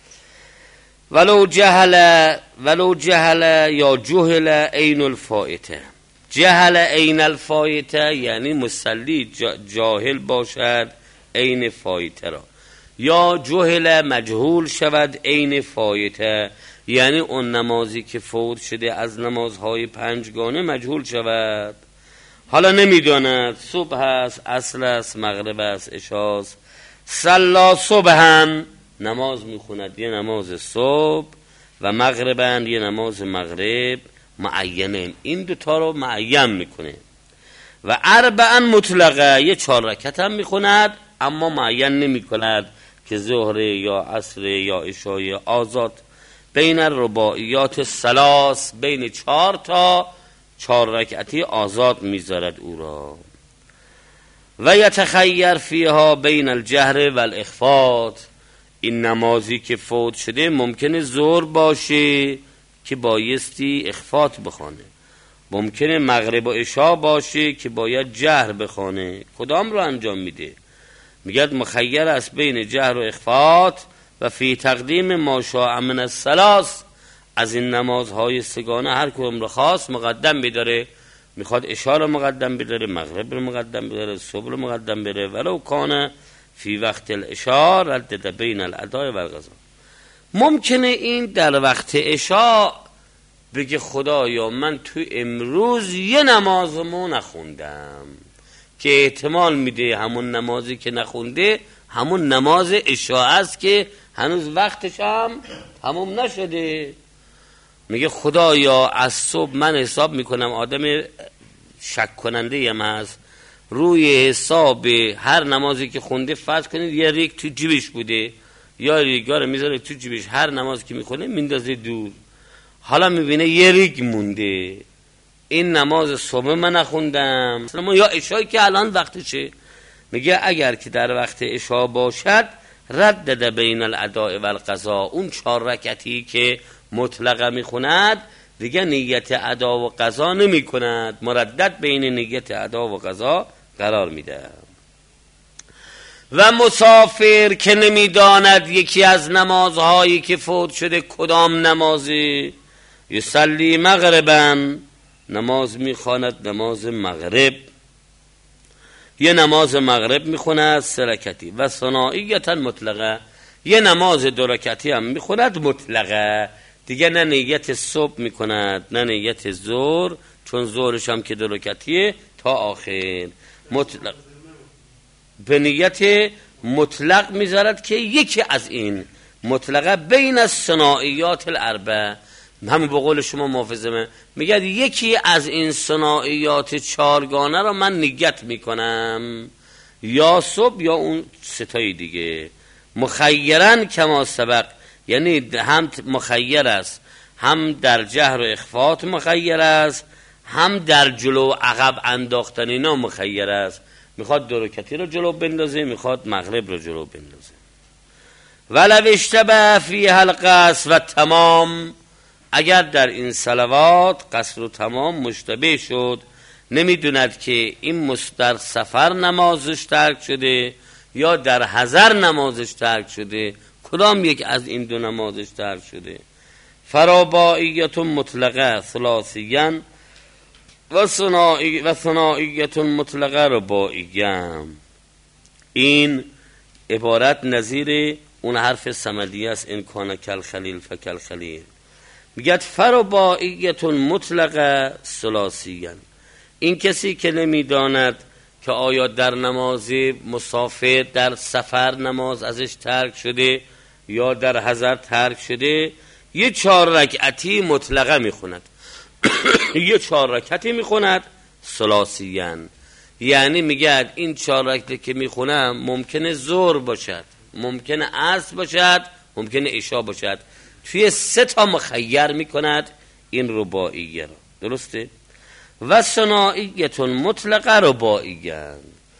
ولو جهل ولو جهل یا جهل عین الفائته. جهل عین الفائته یعنی مصلی جاهل باشد عین فائته را، یا جهل مجهول شود عین فائته یعنی اون نمازی که فوت شده از نمازهای پنجگانه مجهول شود. حالا نمیداند صبح است، عصر است، مغرب است، عشاء است. صلا صبحا نماز میخوند، یه نماز صبح، و مغربا یه نماز مغرب معینه، این دوتا رو معین میکنه. و اربعا مطلقه یه چهار رکعت هم میخوند اما معین نمیکند که ظهر یا عصر یا عشای آزاد. بین الرباعیات الثلاث، بین چهار تا چهار رکعتی آزاد میذارد او را. و یتخیر فیها بین الجهر و الاخفات. این نمازی که فوت شده ممکنه ظهر باشه که بایستی اخفات بخونه، ممکنه مغرب و عشا باشه که باید جهر بخونه. کدام رو انجام میده؟ میگه مخیر است بین جهر و اخفات و فی تقدیم ما شاء من الثلاث. از این نمازهای سگانه هر کدوم رو خواست مقدم بداره. میخواد عشا رو مقدم بداره، مغرب رو مقدم بداره، صبح رو مقدم بداره. ولو کانه فی وقت العشاء ردد بین الاداء و القضاء. ممکنه این در وقت عشاء بگه خدایا من تو امروز یه نمازمو نخوندم، که احتمال میده همون نمازی که نخونده همون نماز عشاء است که هنوز وقتش هم تموم نشده. میگه خدایا از صبح من حساب میکنم آدم شک کننده هم هست، روی حساب هر نمازی که خونده فرض کنید یه ریگ تو جیبش بوده، یا ریگا رو میذاره تو جیبش، هر نماز که میخونه میندازه دور. حالا میبینه یه ریگ مونده، این نماز صبح من نخوندم یا عشایی که الان وقتشه. میگه اگر که در وقت عشا باشد ردد بین الاداء و القضاء، اون چهار رکعتی که مطلقه میخوند دیگه نیت ادا و قضا نمی کند، مردد بین نیت ادا و قضا قرار میده. و مسافر که نمیداند یکی از نمازهایی که فوت شده کدام نمازی، یصلی مغربا، نماز میخواند نماز مغرب، یه نماز مغرب میخواند سه رکعتی، و ثنائیتا مطلقه، یه نماز دو رکعتی هم میخواند مطلقه، دیگه نه نیت صبح میکند نه نیت ظهر، چون ظهرش هم که دو رکعتیه تا آخر، مطلق به نیت مطلق میذارد که یکی از این مطلقه بین الثنائیات الاربع، همین به قول شما محافظه میگه یکی از این صناعیات چارگانه رو من نیت میکنم، یا صبح یا اون ستای دیگه، مخیرن کما سبق، یعنی هم مخیر است، هم در جهر و اخفات مخیر است، هم در جلو و عقب انداختن اینا مخیر است. میخواد دو رکعتی رو جلو بندازه، میخواد مغرب رو جلو بندازه. ولو اشتبه فیها القصر و تمام، اگر در این صلوات قصر و تمام مشتبه شد، نمیدوند که این مستر سفر نمازش ترک شده یا در حضر نمازش ترک شده، کدام یک از این دو نمازش ترک شده. فرابائیت مطلقه ثلاثیاً و ثنائی و ثنائیت مطلقه رباعیاً. این عبارت نظیر اون حرف صمدیه است، ان کان کل خلیل فکل خلیل. میگه فرابائیت مطلقه ثلاثیاً، این کسی که نمیداند که آیا در نماز مسافر در سفر نماز ازش ترک شده یا در حضر ترک شده، یه چهار رکعتی مطلقه میخوند یه چهار رکعتی میخوند ثلاثیاً، یعنی میگه این چهار رکعتی که میخونم ممکنه ظهر باشد، ممکنه عصر باشد، ممکنه عشاء باشد، توی سه تا مخیر میکند این رباعیه را. درسته؟ و ثنائیت مطلقه رباعیه،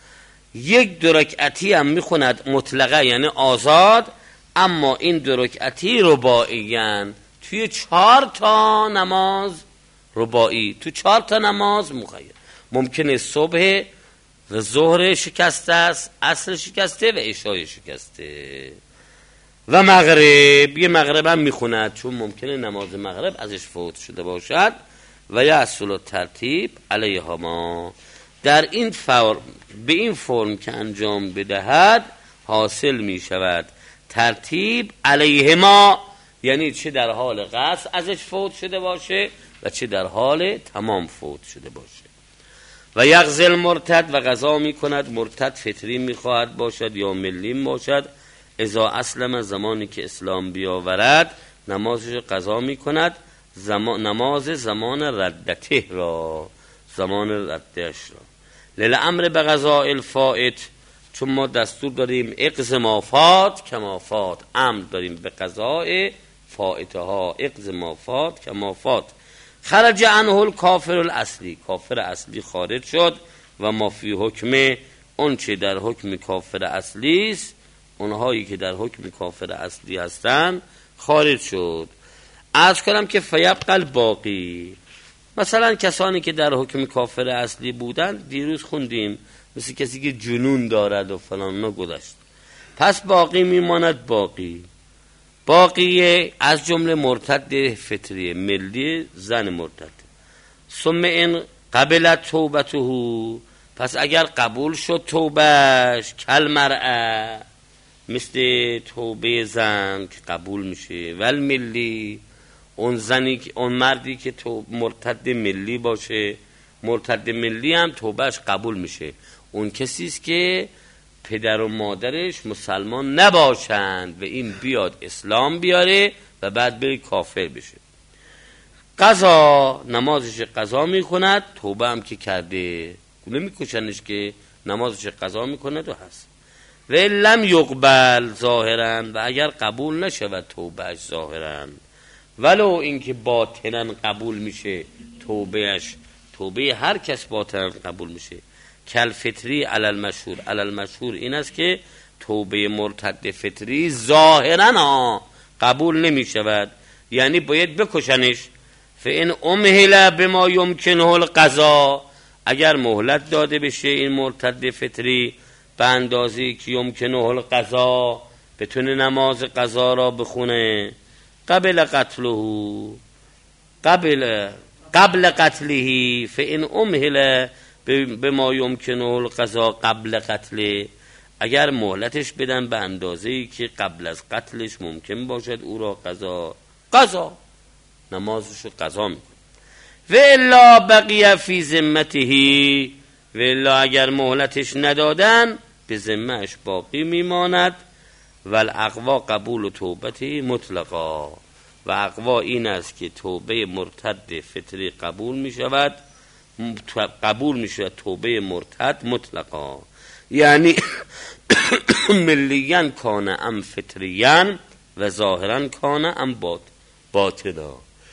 یک دو رکعتی هم میخوند مطلقه یعنی آزاد، اما این دو رکعتی رباعیه توی چهار تا نماز رباعی، تو چهار تا نماز مخیر. ممکنه صبح و ظهر شکسته است، عصر شکسته و عشاء شکسته. و مغرب، یه مغرب هم میخوند چون ممکنه نماز مغرب ازش فوت شده باشد. و یحصل ترتیب علیها ما، در این فرم به این فرم که انجام بدهد حاصل می شود ترتیب علیهما، یعنی چه در حال قصر ازش فوت شده باشه و چه در حال تمام فوت شده باشه. و یغزل مرتد، و قضا می کند مرتد، فطری می خواهد باشد یا ملی باشد، اذا اسلم، زمانی که اسلام بیاورد نمازش قضا می کند، زمان نماز زمان ردته را، زمان ردتش را. للامر به قضاء الفائت، چون ما دستور داریم اقض ما فات کما فات، امر داریم به قضاء فائتها، اقض ما فات کما فات. خرج عنه الکافر الاصلی، کافر اصلی خارج شد. و ما فی حکم، اون چه در حکم کافر اصلی است، اونهایی که در حکم کافر اصلی هستند خارج شد. عرض کنم که فیبقل باقی، مثلا کسانی که در حکم کافر اصلی بودن دیروز خوندیم، مثل کسی که جنون دارد و فلان نگذشت، پس باقی میماند. باقی باقی از جمله مرتد فطری ملی، زن مرتد. ثم ان قبلت توبته، پس اگر قبول شد توبهش، کل مرأه، مثل توبه زن که قبول میشه، ول ملی، اون زنی که اون مردی که تو مرتد ملی باشه، مرتد ملی هم توبهش قبول میشه. اون کسی است که پدر و مادرش مسلمان نباشند و این بیاد اسلام بیاره و بعد بری کافر بشه. قضا، نمازش قضا میکند، توبه هم که کرده نمیکشنش که نمازش قضا میکند و هست. و لم یقبل ظاهرا، و اگر قبول نشود توبهش ظاهرا، ولو اینکه باطنا قبول میشه توبهش، توبه هر کس باطنا قبول میشه. کل فطری علی المشهور، علی المشهور این است که توبه مرتد فطری ظاهرا قبول نمیشود، یعنی باید بکشنش. فان امهل بما یمکنه القضا، اگر مهلت داده بشه این مرتد فطری به اندازه‌ای که یمکنه القضا، بتونه نماز قضا را بخونه، قبل قتله، قبل قبل قتله، فان امهل بما یمکنه القضا قبل قتله، اگر مهلتش بدن به اندازه‌ای که قبل از قتلش ممکن باشد او را قضا، قضا نمازش رو قضا میکنه. و الا بقیه فی ذمته، و الا اگر مهلتش ندادن به ذمهش باقی میماند. و الاقوا قبول توبته مطلقا، و اقوا این است که توبه مرتد فطری قبول می شود، قبول می شود توبه مرتد مطلقا، یعنی ملیاً کان ام فطریاً و ظاهراً کان ام باطنا.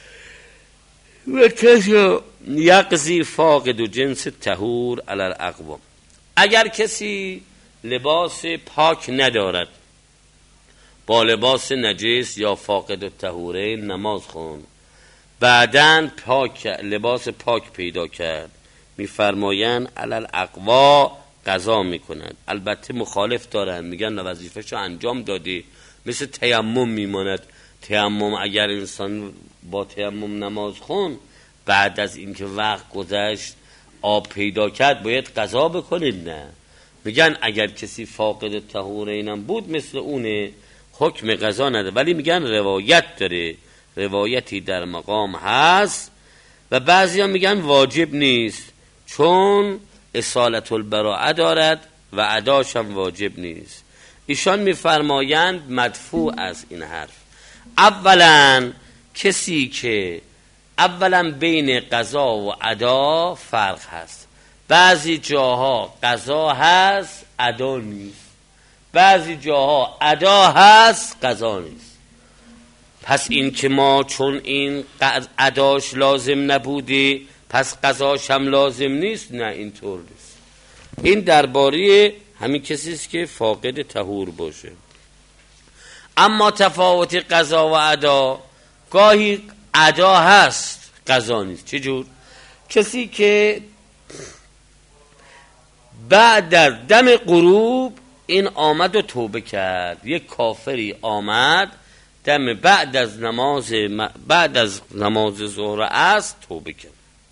و کسی یقضی فاقد و جنس طهور علی الاقوام، اگر کسی لباس پاک ندارد با لباس نجس یا فاقد و طهورین نماز خون، بعداً پاک لباس پاک پیدا کرد، میفرمایند علی الاقوا قضا میکنند. البته مخالف دارن، میگن وظیفه‌شو انجام داده، مثل تیمم میماند. تیمم اگر انسان با تیمم نماز خون بعد از اینکه وقت گذشت آب پیدا کرد باید قضا بکنید؟ نه، میگن اگر کسی فاقد طهورینم بود مثل اونه، حکم قضا نده. ولی میگن روایت داره، روایتی در مقام هست و بعضیا میگن واجب نیست چون اصالت البراءه دارد و اداش هم واجب نیست. ایشان میفرمایند مدفوع از این حرف. اولا کسی که اولا بین قضا و ادا فرق هست، بعضی جاها قضا هست ادا نیست، بعضی جاها ادا هست قضا نیست. پس این که ما چون این اداش لازم نبوده پس قضاش هم لازم نیست، نه اینطور نیست. این درباره همین کسی است که فاقد طهور باشه. اما تفاوت قضا و ادا، گاهی ادا هست قضا نیست. چجور؟ کسی که بعد در دم غروب این آمد و توبه کرد، یک کافری آمد دم بعد از نماز بعد از نماز ظهر عصر توبه کرد.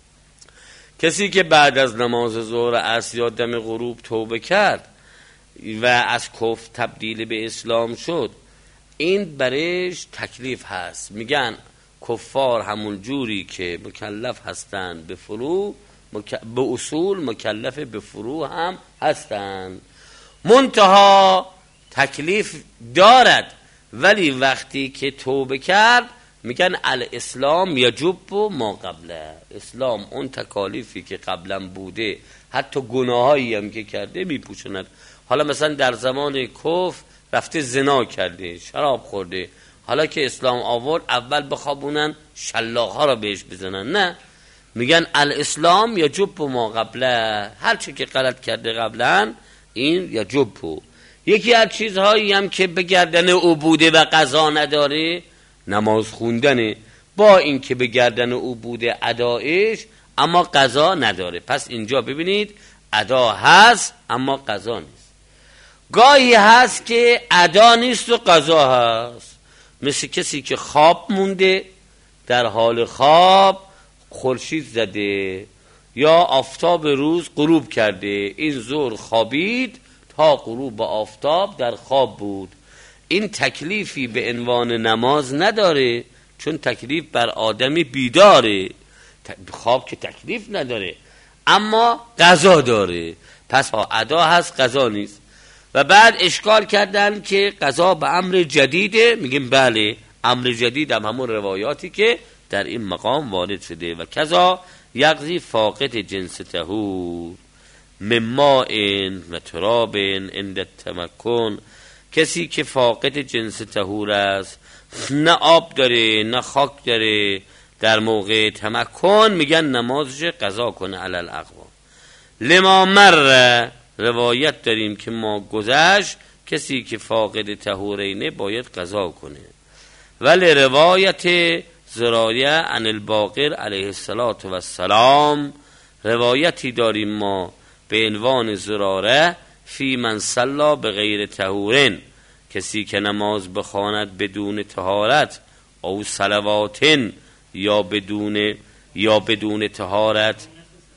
کسی که بعد از نماز ظهر عصر یا دم غروب توبه کرد و از کفر تبدیل به اسلام شد، این برش تکلیف هست. میگن کفار همون جوری که مکلف هستند به فروع، مک... به اصول مکلف به فروع هم هستند، منتها تکلیف دارد. ولی وقتی که توبه کرد میگن الاسلام یجب ما قبله، اسلام اون تکالیفی که قبلا بوده حتی گناهایی هم که کرده میپوشند. حالا مثلا در زمان کفر رفته زنا کرده، شراب خورده، حالا که اسلام آورد اول بخوابونن شلاق‌ها را بهش بزنن، نه، میگن الاسلام یجب ما قبله، هر چی که غلط کرده قبلا این یجب. یکی از چیزهایی هم که به گردن او بوده و قضا نداره نماز خوندنه، با این که به گردن او بوده ادایش اما قضا نداره. پس اینجا ببینید ادا هست اما قضا نیست. گاهی هست که ادا نیست و قضا هست، مثل کسی که خواب مونده، در حال خواب خورشید زده یا آفتاب روز غروب کرده، این ظهر خوابید تا غروب آفتاب در خواب بود، این تکلیفی به عنوان نماز نداره چون تکلیف بر آدمی بیداره. خواب که تکلیف نداره اما قضا داره، پس ادا هست قضا نیست. و بعد اشکال کردن که قضا به امر جدیده، میگیم بله، امر جدید هم همون روایاتی که در این مقام وارد شده. و کذا یقضی فاقد جنس طهور مماء و تراب عند التمکن، کسی که فاقد جنس طهور است، نه آب داره نه خاک داره، در موقع تمکن میگن نمازش قضا کنه علی الاقوام. لما مر، روایت داریم که ما گذشت کسی که فاقد طهورینه باید قضا کنه. ولی روایت زرایه عن الباقر علیه السلام، روایتی داریم ما به عنوان زراره فی من صلا به غیر طهورن، کسی که نماز بخواند بدون طهارت، او صلواتن یا بدون یا بدون طهارت،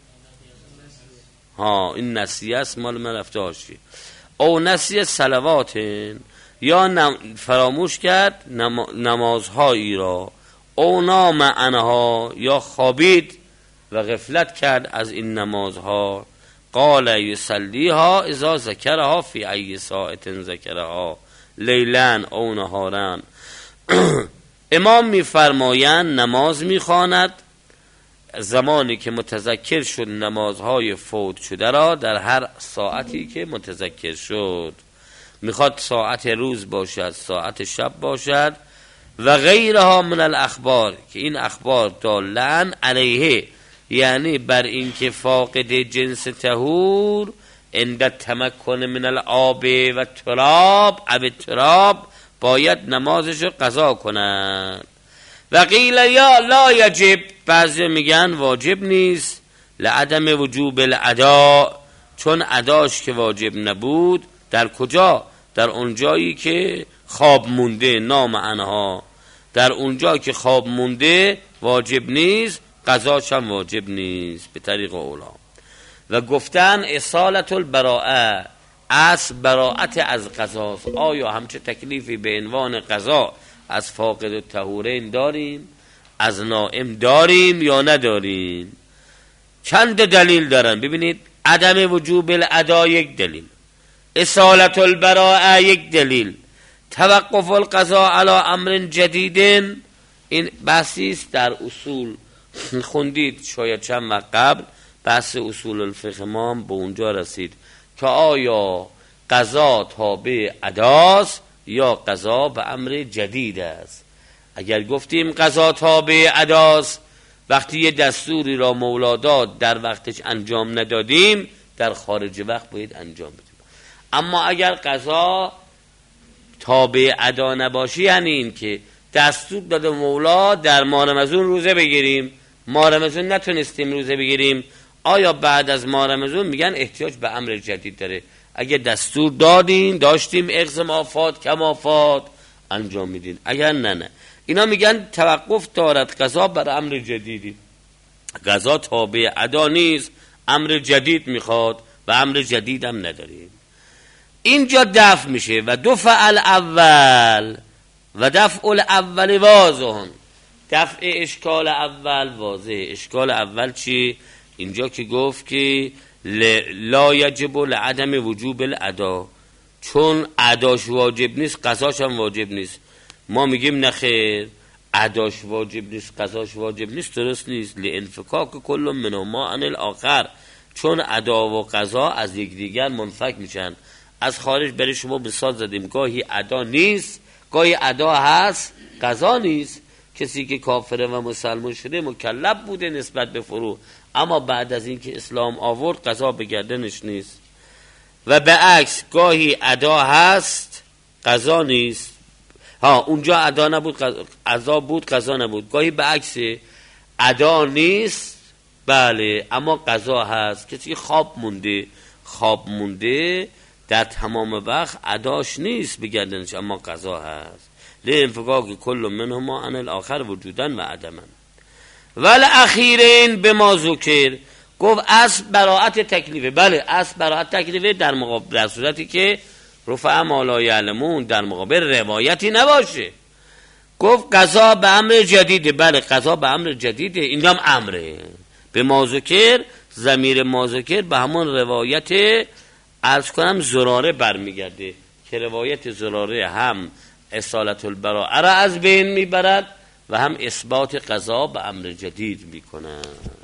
ها این نسیه است مال من رفته هاشی، او نسیه صلواتن یا فراموش کرد نمازهایی را، او نام عنها یا خوابید و غفلت کرد از این نمازها، قال یصلیها اذا ذکرها فی ای ساعت ذکرها لیلن او نهارن، امام میفرمایند نماز میخواند زمانی که متذکر شد نمازهای فوت شده را در هر ساعتی که متذکر شد، میخواد ساعت روز باشد، ساعت شب باشد و غیرها من الاخبار که این اخبار دالن علیه، یعنی بر این که فاقد جنس طهور عند تمکن من الآب و تراب اب تراب باید نمازش رو قضا کنند. و قیل یا لا یجب، بعضی میگن واجب نیست، لعدم وجوب الادا، چون اداش که واجب نبود. در کجا؟ در اونجایی که خواب مونده، نام انها، در اونجا که خواب مونده واجب نیست، قضاش هم واجب نیست به طریق اولا. و گفتن اصالت البراءه، از براءت از قضاست. آیا همچه تکلیفی به عنوان قضا از فاقد الطهورین داریم، از نائم داریم یا نداریم؟ چند دلیل دارن. ببینید، عدم وجوب الادا یک دلیل، اصالت البراءه یک دلیل، توقف القضا علی امر جدید. این بحثی است در اصول خوندید شاید چند وقت قبل، بحث اصول الفقه ما به اونجا رسید که آیا قضا تابع اداست یا قضا به امر جدید است. اگر گفتیم قضا تابع اداست، وقتی یه دستوری را مولا داد در وقتش انجام ندادیم، در خارج وقت باید انجام بدیم. اما اگر قضا تابع ادا نباشی، یعنی این که دستور داده مولا در ماه رمضان روزه بگیریم، ماه رمضان نتونستیم روزه بگیریم، آیا بعد از ماه رمضان میگن احتیاج به امر جدید داره؟ اگه دستور دادین داشتیم اغز مافات کمافات انجام میدین، اگر نه نه. اینا میگن توقف دارد قضا بر امر جدیدی، قضا تابع ادا نیست، امر جدید میخواد و امر جدید هم نداریم. اینجا دفع میشه و دفع الاول و دفع الاول واضح، دفع اشکال اول واضح. اشکال اول چی؟ اینجا که گفت که لا یجب لعدم وجوب الادا، چون اداش واجب نیست قضاش هم واجب نیست. ما میگیم نخیر، اداش واجب نیست قضاش واجب نیست، درست نیست. لانفکاک کل منهما عن الاخر، چون ادا و قضا از یکدیگر منفک میشن. از خارج برای شما مثال زدیم، گاهی ادا نیست، گاهی ادا هست قضا نیست. کسی که کافر و مسلمان شده مکلف بوده نسبت به فروع، اما بعد از اینکه اسلام آورد قضا به گردنش نیست. و به عکس گاهی ادا هست قضا نیست. ها اونجا ادا نبود قضا بود، قضا نبود. گاهی به عکس ادا نیست بله اما قضا هست. کسی خواب مونده، خواب مونده در تمام وقت اداش نیست به گردنش اما قضا هست. لانفکاک کل منهما عن الاخر وجودن و عدمن. ول اخیرین به ما ذکر، گفت اصل براءت تکلیفه. بله اصل براءت تکلیفه در مقابل، در صورتی که رفع ما لا یعلمون، در مقابل روایتی نباشه. گفت قضا به امر جدیده. بله قضا به امر جدیده، اینجا هم امره. به ما ذکر، ضمیر ما ذکر به همون روایت عرض کنم زراره برمیگرده که روایت زراره هم اصالت البراءه را از بین میبرد و هم اثبات قضا به امر جدید میکنه.